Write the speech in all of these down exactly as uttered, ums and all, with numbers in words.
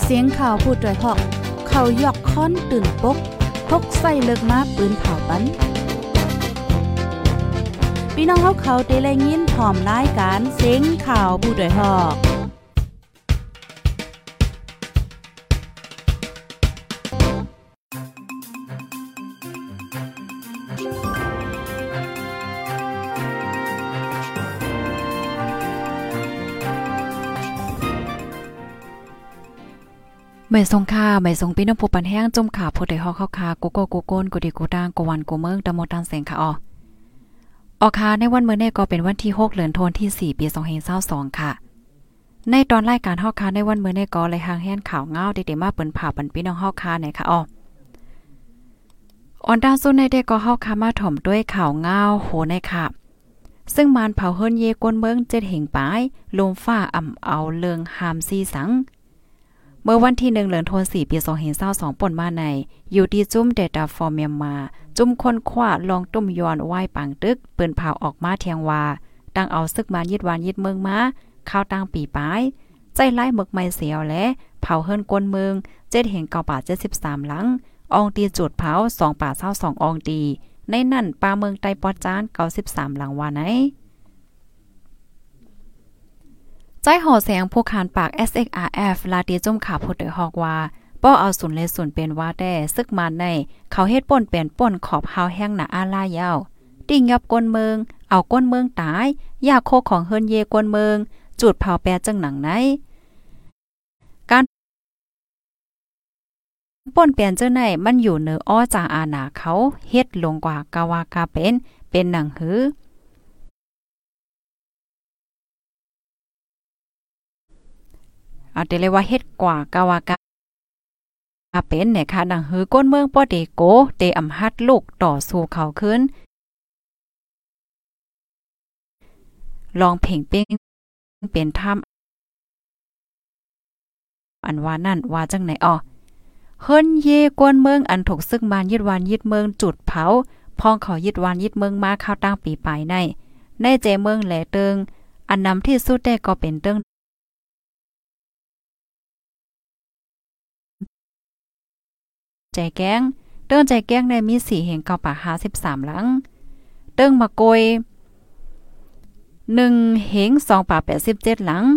เสียงข่าวผู้ด้วยหอกเขายอกค้อนตื่นปกพกใส่เลิกมาปืนเผาปันพี่น้องเขาเขาได้แลยินพร้อมรายการเสียงข่าวผู้ด้วยหอกไม่ทรงค่าไม่ทรงพี่น้องผู้ปันแห้งจมขาผู้ใดฮอกเข้าคากูโกกูโกนกูดีกูตางกูวันกูเมืองตะโมตันเสียงค่ะออออคาในวันมื้อนี้ก็เป็นวันที่หกเดือนธันวาคมที่สี่ปีสองพันยี่สิบสองค่ะในตอนรายการฮอกคาในวันมื้อนี้ก็เลยหางแห่นข่าวเงาได้ๆมาเปิ้นผ่าปันพี่น้องฮอกคาไหนค่ะออออนดาวซุนในเด็กก็ฮอกคามาถ่อมด้วยข่าวเงาโหในค่ะซึ่งมานเผาเฮิรนเยกวนเมืองเจ็ดเหงปายลมฟ้าอ่ำเอาเลิงหามซีสังเมื่อวันที่หนึ่งเดือนธันวาคมสี่ปีสองพันยี่สิบสองป่นมาในอยู่ที่จุ้ม Data for Myanmar จุ้มคนคว้าลองตุ้มย้อนไหว้ปังตึกปืนเผาออกมาเทียงว่าตั้งเอาซึกมานยึดวานยึดเมืองมาข้าวตั้งปีปลายใจไล่หมึกไม่เสียวและเผาเฮิรนกวนเมืองเจ็ดเหงเก้าป่าเจ็ดสิบสามหลังอองตีจุดเผาสองป่าเศร้าสองอองตีในนั่นป่าเมืองไตปอจานเก้าสิบสามหลังว่าไหนใจห่อแสงผู้ขานปาก เอส เอ็กซ์ อาร์ เอฟ ลาตีจุ่มขาพุดโดยฮอกว่าป้อเอาศูนย์เลยศูนย์เป็นว่าแต่ซึกมาในเขาเฮ็ดป่นเป็นป่นขอบเฮาแห้งหนาอาลายาวติ่งยับก้นเมืองเอาก้นเมืองตายยาโคของเฮิรนเยก้นเมืองจุดเผาแปรจังหนังไหนการป่นเปลี่ยนเจ้าไหนมันอยู่เหนืออ้อจาอาหนาเขาเฮ็ดลงกว่ากาวากาเป็นเป็นหนังหือเอาแต่เลยว่าเฮ็ดกว่ากาวากาเป็นเนี่ยค่ะดังหือก้นเมืองป้อเดโกเตอำหัดลูกต่อสู้เขาขึ้นลองเพ่งเป้งเป็นถ้ำอันว่านั่นว่าจังไหนอ้อเฮิรนเยกวนเมืองอันถูกซึกมานยึดวานยึดเมืองจุดเผาพองเขายึดวานยึดเมืองมาข้าวตั้งปีปลายในในเจเมืองแหลเติงอันนำที่สุดได้ก็เป็นเติงใจแก้งเติ้งใจแก้งในมีสี่เหงเก้าป่าห้าสิบสามหลังเติ้งมะโกยหนึ่งเหงสองป่าแปดสิบเจ็ดหลัง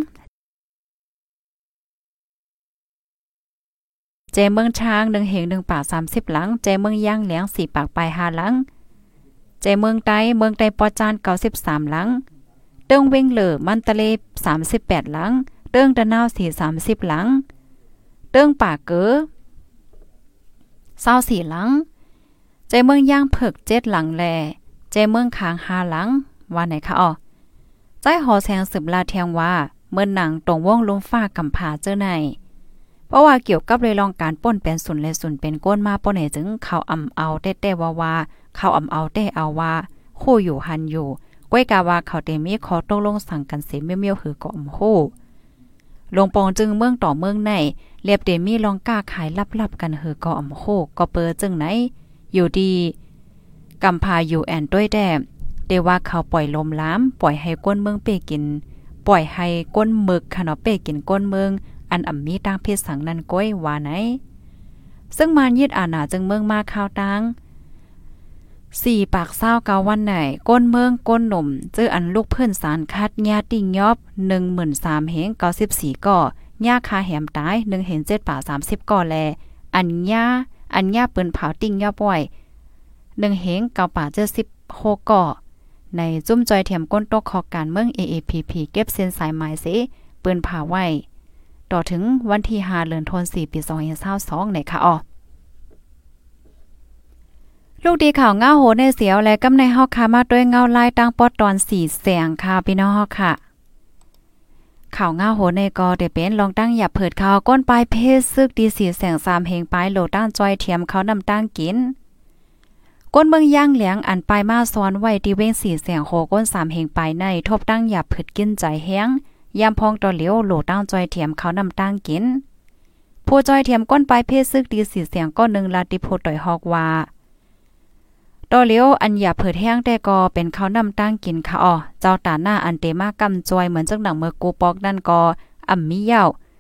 เจเมืองช้างหนึ่งเหงหนึ่งป่าสามสิบหลังเจเมืองย่างเหลียงสี่ปากปลายห้าหลังเจเมืองไต้เมืองไต้ปอจานเก้าสิบสามหลังเติ้งเวงเหล่อมันตะเลสามสิบแปดหลังเติ้งตะนาวสี่สามสิบหลังเติ้งป่าเก๋อเศร้าสี่หลังใจเมืองย่างเผิกเจ็ดหลังแลใจเมืองคางห้าหลังว่าไหนคะอ๋อใจหอแสงสืบลาเทียงว่าเมื่อหนังตรงวงลมฟ้ากำผาเจอในเพราะว่าเกี่ยวกับเลยลองการป่นเป็นศูนย์เลยศูนย์เป็นก้นมาป่นให้ถึงเขาอ่ำเอาเต้เต้ว่าว่าเขาอ่ำเอาเต้เอาว่าคู่อยู่หันอยู่ก้อยกาว่าเขาเตมีขอตกลงสั่งกันเสียเมียวๆหือก็อ่ำคู่ลงปองจึงเมืองต่อเมืองในเรียบเดมีลองกล้าขายลับๆกันเหือก็อ่ำโคก็เปอจึงไหนอยู่ดีกำพาอยู่แอนด้วยแดมเดว่าเขาปล่อยลมล้ำปล่อยให้ก้นเมืองเปกินปล่อยให้ก้นหมึกขนอเปกินก้นเมืองอันอ่ำมีตั้งเพศสังนั้นก้อยว่าไหนซึ่งมานยึดอาณาจึงเมืองมาข้าวตังสี่ปากเศร้าเกาวันไหนก้นเมืองก้นหนุ่มเจออันลูกเพื่อนสารคัดญาติ่งยอบหนึ่งหมื่นสามเหงเก้าสิบสี่ก่อย่าคาแหมตายหนึ่งเห็นเจ็ดป่าสามสิบก่อแลอันย่าอันย่าปืนเผาติ่งย่อป่วยหนึ่งเหงเก้าป่าเจ็ดสิบหกก่อในจุ้มจอยเทียมก้นโตคอการเมือง เอ เอ พี พี เก็บเส้นสายไม้เสปืนเผาไว้ต่อถึงวันที่ห้าเดือนธันวาคมสี่ปีสองพันยี่สิบสองในค่ะอ๋อลูกดีข่าวเงาโหในเสียวและกำในฮอกคามาด้วยเงาลายตั้งปอดตอนสี่แสงค่ะพี่น้องฮอกค่ะข่าวเงาโหในก็ได้เป็นลองตั้งอย่าเผิดข่าวก้นปลายเพศซึกดีสี่แสงสามเฮงปลายโหลตั้งจอยเทียมเขานำตั้งกินก้นเมืองย่างเหลียงอันปลายมาซ้อนไว้ที่เว้งสี่แสงโหก้นสามเฮงปลายในทบตั้งอย่าเผิดกินใจแห้งยามพองต่อเหลียวโหลตั้งจอยเทียมเขานำตั้งกินผู้จอยเทียมก้นปลายเพศซึกดีสี่แสงก็หนึ่งลาติโพต่อยฮอกว่าต่อเลี้ยวอันอย่าเผิดแห้งแต่ก็เป็นข้าวนำตั้งกินค่ะอ๋อเจ้าตาหน้าอันเตมากำจอยเหมือนจังหนังเมื่อกูปอกนั่นก็อ่ำมีเหย้า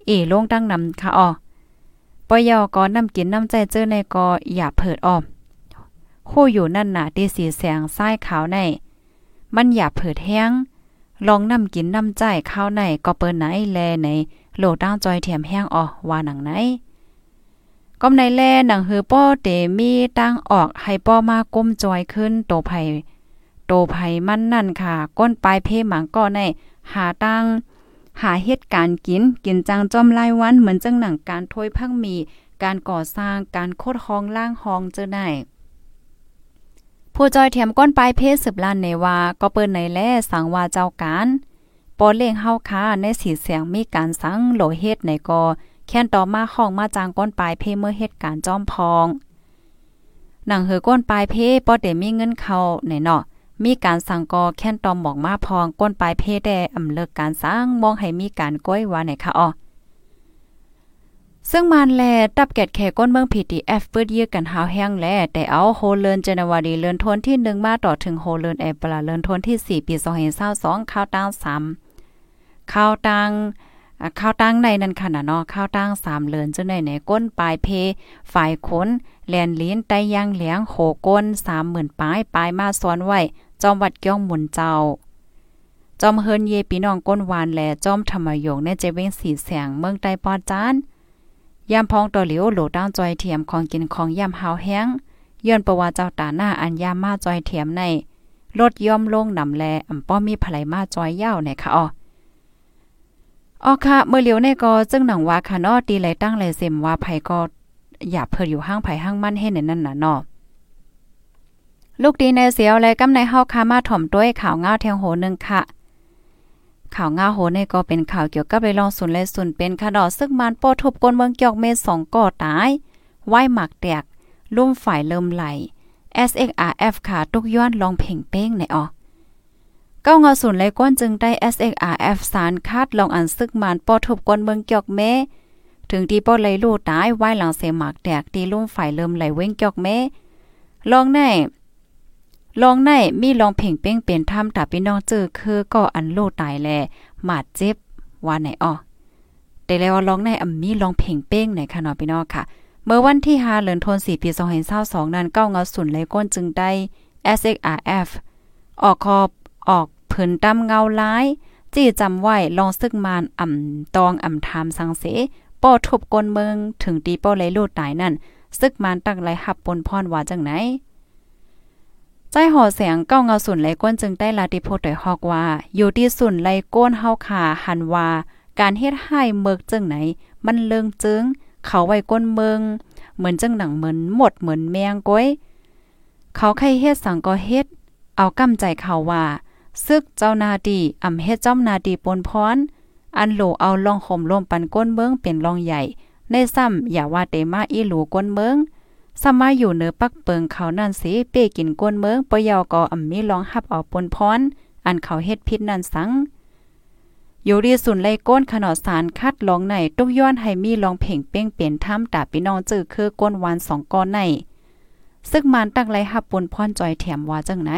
เอลงตั้งนำค่ะอ้อปอยอก็นำกินน้ำใจเจอในก็อย่าเผิดอ้อมคู่อยู่นั่นน่ะที่สีแสงซ้ายขาวในมันอย่าเผิดแห้งลองนำกินน้ำใจข้าวในก็เปิ้นไหนแลในโหลตั้งจอยเถียมแห้งอ้อว่าหนังไหนก็ในแลหนังหือป้อเตมีตั้งออกให้ป้อมาก้มจอยขึ้นโตไผโตไผมันนั่นค่ะก้นปลายเพหมังก็ในหาตั้งหาเหตุการณ์กินกินจังจอมรายวันเหมือนจังหนังการถ้วยพังมีการก่อสร้างการโคดห้องล่างห้องเจอได้ผู้จอยเถียมก้นปลายเพสืบล้านในว่าก็เปิ้นในแลสังว่าเจ้าการปอเล่งเฮาค้าในสีเสียงมีการสังโหลเฮ็ดในก็แค่นต่อมาห้องมาจางก้นปลายเพเมื่อเหตุการณ์จอมพองหนังเหือก้นปลายเพปอเดมีเงินเข้าในเนาะมีการสั่งกอแค่นตอมหมอกมาพองก้นปลายเพได้อำเลิกการสร้างมองให้มีการก้อยว่าไหนคะอ้อซึ่งมันแลตับแกดแขก้นเมือง พี ที เอฟ เปิดยื้อกันหาวแห้งแลแต่เอาโฮเลินเจนวารีเลินทนที่หนึ่งมาต่อถึงโฮเลินเอปลาเลินทนที่สี่ปีสองพันยี่สิบสองข้าวตังสามข้าวตังข้าวตังในนั้นค่ะน่ะเนาะข้าวตังสามเลินจังได๋ไหนก้นปลายเพฝ่ายขนแลนลิ้นไตย่างเหลียงโหก้น สามหมื่น ปลายปลายมาซ้อนไว้จอมวัดก้องหมุนเจ้าจอมเฮินเยพี่น้องก้นวานแลจอมธรรมยงในเจเวงสีแสงเมืองใต้ปอดจานยามพองต่อเหลียวโหลตั้งจอยเทียมของกินของยามหาวแห้งย้อนประว่าเจ้าตาหน้าอันยามมาจอยเทียมในรถย่อมลงนำแลอำป้อมีไผลมาจอยยาวในค่ะอ้ออ๋อค่ะเมื่อเหลียวในก็จึงหนังว่าค่ะเนาะตีไหลตั้งไหลเซ็มว่าไผก็อย่าเพิ่นอยู่ห้างไผห้างมันให้ในนั้นน่ะเนาะลูกดีในเสียวและกำในเฮาคามาถ่อมด้วยข่าวง้าวแทงโหนึงค่ะข่าวง้าวโหนี่ก็เป็นข่าวเกี่ยวกับไปลองศูนย์และศูนย์เป็นค่ะดอกซึ่งมันโปทุบก้นเมืองเกียกเมสองก่อตายไหว้หมักแตกลุ่มฝ่ายเริ่มไหล เอส เอ็กซ์ อาร์ เอฟ ค่ะทุกย้อนลองเพ่งเป้งในออเก้าเงาศูนย์และก้นจึงได้ เอส เอ็กซ์ อาร์ เอฟ สารคาดลองอันซึกมันโปทุบก้นเมืองเกียกเมถึงที่ป้อไหลลู่ตายไหว้หลังเสหมักแตกตีลุ่มฝ่ายเริ่มไหลเว้งเกียกเมลองในลองในมีลองเพ่งเป้งเป็นถ้ำตาพี่น้องเจอคือก็อันโลตายแลหมาดเจ็บว่าไหนอ้อแต่แล้วลองในอำมีลองเพ่งเป้งไหนค่ะเนาะพี่น้องค่ะเมื่อวันที่ห้าเดือนธันวาคมปีสองพันยี่สิบสองนั้นเก้าเงาสุนไหลก้นจึงได้ เอส เอ็กซ์ อาร์ เอฟ ออกขอบออกเพิ่นตำเงาหลายจี้จำไว้ลองซึกมานอ่ำตองอ่ำทามสังเสป้อทุบก้นเมืองถึงตีป้อไหลโลตายนั่นซึกมานตักไหลหับปนพรว่าจังไหนใจห่อเสียงเก้าเงาสุนไหลก้นจึงได้ลาติโพดโดยฮอกว่าอยู่ที่สุนไหลก้นเฮาขาหันว่าการเฮ็ดให้เมือกจังไหนมันเลิงจึงเขาไว้ก้นเมืองเหมือนจังหนังเหมือนหมดเหมือนแมงก้อยเขาใครเฮ็ดสังก็เฮ็ดเอากำใจเขาว่าซึกเจ้านาดีอำเฮ็ดจ้อมนาดีปนพรอันโหลเอาลองข่มลมปันก้นเมืองเป็นรองใหญ่ในซ้ำอย่าว่าเตมาอีหลูก้นเมืองสมาอยู่เหนือปักเปิงเขานั่นสิเป้กินก้นเมืองปยอก็อ่ำมีลองหับเอาปนพรอันเขาเฮ็ดพิษนั่นสังอยู่ดีสุนไลก้นขนอสารคัดลองในตุกย้อนให้มีลองเพ่งเป้งเปลี่ยนถ้ำตาพี่น้องจื้อคือก้นวานสองก้อนในซึ่งมันตั้งไรหับปนพรจอยแถมว่าจังไหน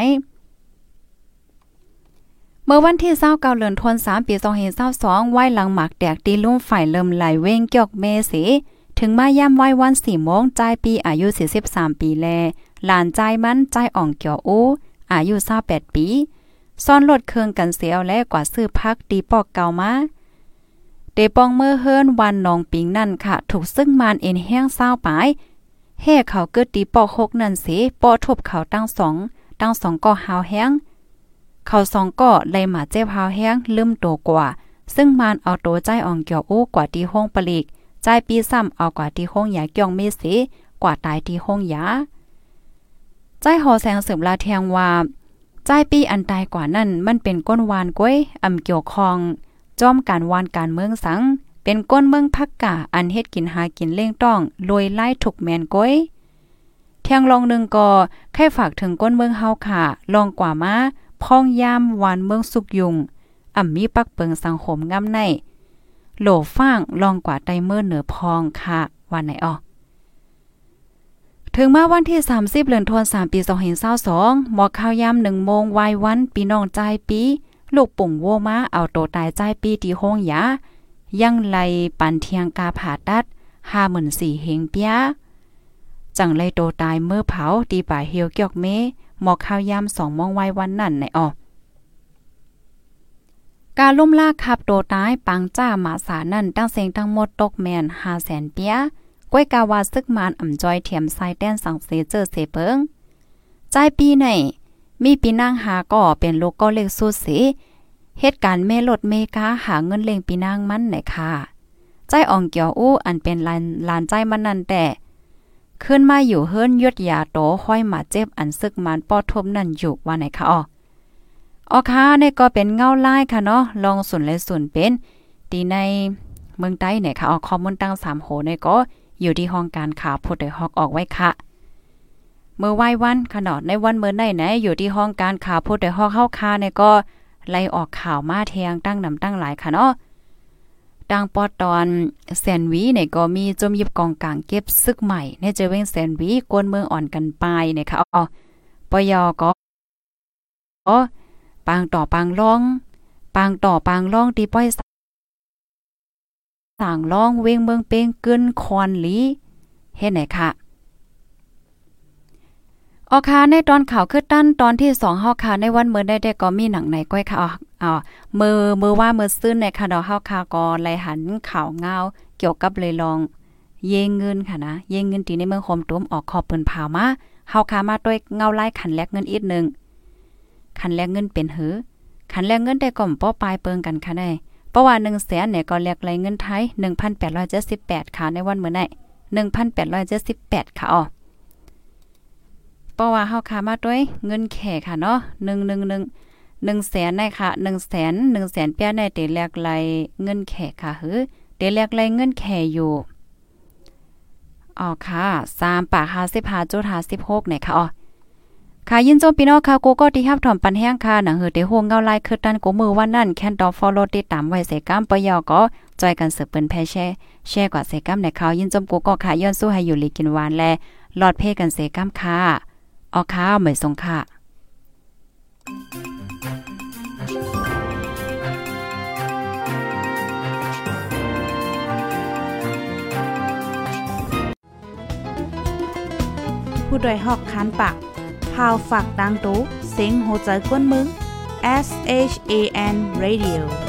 เมื่อวันที่ยี่สิบเก้าเดือนธันวาคมปีสองพันยี่สิบสองไหว้หลังหมากแตกตีลุ่มฝ่ายเริ่มไหลเว้งเกี่ยวเมสีถึงมาย่ำไหว้วันสี่โมงจ่ายปีอายุสี่สิบสามปีแลหลานจ่ายมันจ่ายอ่องเกี่ยวอู้อายุยี่สิบแปดปีซ่อนรถเครื่องกันเสียวและกว่าซื้อพักตีปอกเก่ามาเตปองเมื่อเฮิรนวันนองปิงนั่นค่ะถูกซึ่งมานเอ็นแห้งเศร้าปายเฮ่เขาเกิดตีปอกหกนั่นสิปอทบเขาตั้งสองตั้งสองก่อหาวแห้งเขาสองก่อเลยหมาเจ็บหาวแห้งลืมโตกว่าซึ่งมานเอาโตใจอ่องเกี่ยวอู้กว่าตีห้องปลีกใจปีซ้ำเอากว่าที่ห้องยาเกี่ยงเมสีกว่าตายที่ห้องยาใจหอแสงสืบลาเทียงว่าใจปีอันตายกว่านั้นมันเป็นก้นวานก้วยอำเกี่ยวคองจอมการวานการเมืองสังเป็นก้นเมืองพักกะอันเฮ็ดกินหากินเล่งต้องรวยไล่ถูกแมนก้วยเทียงลองนึงก็แค่ฝากถึงก้นเมืองเฮาค่ะลองกว่ามาพ้องยามวานเมืองสุกยุงอ่ำมีปักเปิงสังคมงำในโหลฟ้างลองกว่าไตเมื่อเหนือพองค่ะวันไหนออถึงมาวันที่สามสิบเดือนธันวาคมปีสองพันยี่สิบสองหมอข้าวยามหนึ่งโมงวายวันปีน้องใจปีลูกปุ่งโวมาเอาโตตายใจปีที่ห้องยายังไลปันเทียงกาผ่าตัด ห้าหมื่นสี่พัน เฮงเปียจังไลโตตายเมื่อเผาตีป่าเฮียวเกียกเมหมอกข้าวยามสองมองไว้วันนั่นในออกการล่มลากขับโตตายปังจ้าหมาสานั่นตั้งเสียงทั้งหมดตกแมน ห้าแสน เปียก้วยกาวาซึกมานอ่ำจอยเทียมไซแต้นสังเสเจอเสเปิงใจปีไหนมีปีนางหาก็เป็นโลกก็เลขสุดสิเหตุการณ์เมลดเมกาหาเงินเล่งปีนางมันไหนค่ะใจอ่องเกี่ยวอู้อันเป็นลานลานใจมันนั่นแต่ขึ้นมาอยู่เฮิรนยดยาโตห้อยมาเจ็บอันซึกมันปอทบนั่นอยู่ว่าไหนคะอ๋ออ๋อค่ะนี่ก็เป็นเงาลายค่ะเนาะลองส่วนและส่วนเป็นตีในเมืองใต้เนี่ยค่ะอ๋อข้อมูลตั้งสามโหเนี่ยก็อยู่ที่ห้องการข่าวพุทธฮอกออกไว้ค่ะเมื่อไหว้วันขนาดในวันเมื่อไหนไหนอยู่ที่ห้องการข่าวพุทธฮอกเข้าคาเนี่ยก็ไล่ออกข่าวมาเทียงตั้งนำตั้งหลายค่ะเนาะดังปอตอนแซนวีเนี่ยก็มีจมยิบกองกลางเก็บซึกใหม่ในเจเว้งแซนวีกวนเมืองอ่อนกันปลายเนี่ยค่ะอ๋อปยก็อ๋อปางต่อปางล่องปางต่อปางล่องตีป้อยสั่งล่องเว้งเมืองเป้งกึ้นคอนหลีเฮ็ดไหนค่ะออคาในตอนข่าวคือตั้นตอนที่สองเฮาคาในวันเมื่อได้ได้ก็มีหนังไหนก้อยค่ะอ๋ออ๋อมือมือว่ามือซื่นในค่ะดอกเฮาคาก็ไล่หันข่าวเงาเกี่ยวกับเลยลองเยงเงินค่ะนะเยงเงินตีในเมืองโคมตุ้มออกขอบปืนเผามาเฮาคามาด้วยเงาไล่ขันแลกเงินอีกนึงขันแลกเงินเป็นหือขันแลกเงินได้ก่อมป้อปลายเปิงกันค่ะได้เพราะว่า หนึ่งแสน เนี่ยก็แลกไหลเงินไทย หนึ่งพันแปดร้อยเจ็ดสิบแปด ค่ะในวันมื้อไหน หนึ่งพันแปดร้อยเจ็ดสิบแปด ค่ะอ๋อเพราะว่าเฮาคามาด้วยเงินแขค่ะเนาะหนึ่ง หนึ่ง หนึ่ง หนึ่งแสนได้ค่ะหนึ่งแสน หนึ่งแสนเปียในเตแลกไหลเงินแขค่ะหือเตแลกไหลเงินแขอยู่อ๋อค่ะสามปากห้าสิบห้าจุดห้าสิบหกเนี่ยค่ะอ๋อค่ะยินจมพี่น้องค่ะกูก็ที่รับถอมปันแห้งค่ะหนังหือเตโฮงเงาลายคือตันกูมือวันนั้นแคนดอฟอลโลติดตามไว้เสกำปยอก็จอยกันสืบเปิ้นแพแช่แช่กว่าเสกำในข่าวยินจมกูก็ค่ะย้อนสู้ให้อยู่ลีกินหวานแลหลอดเพกันเสกำค่ะออค่ะเหมยทรงค่ะผู้โดยหอกคันปากพาวฝากดังตู้เสียงโหใจกวนมึง S H A N Radio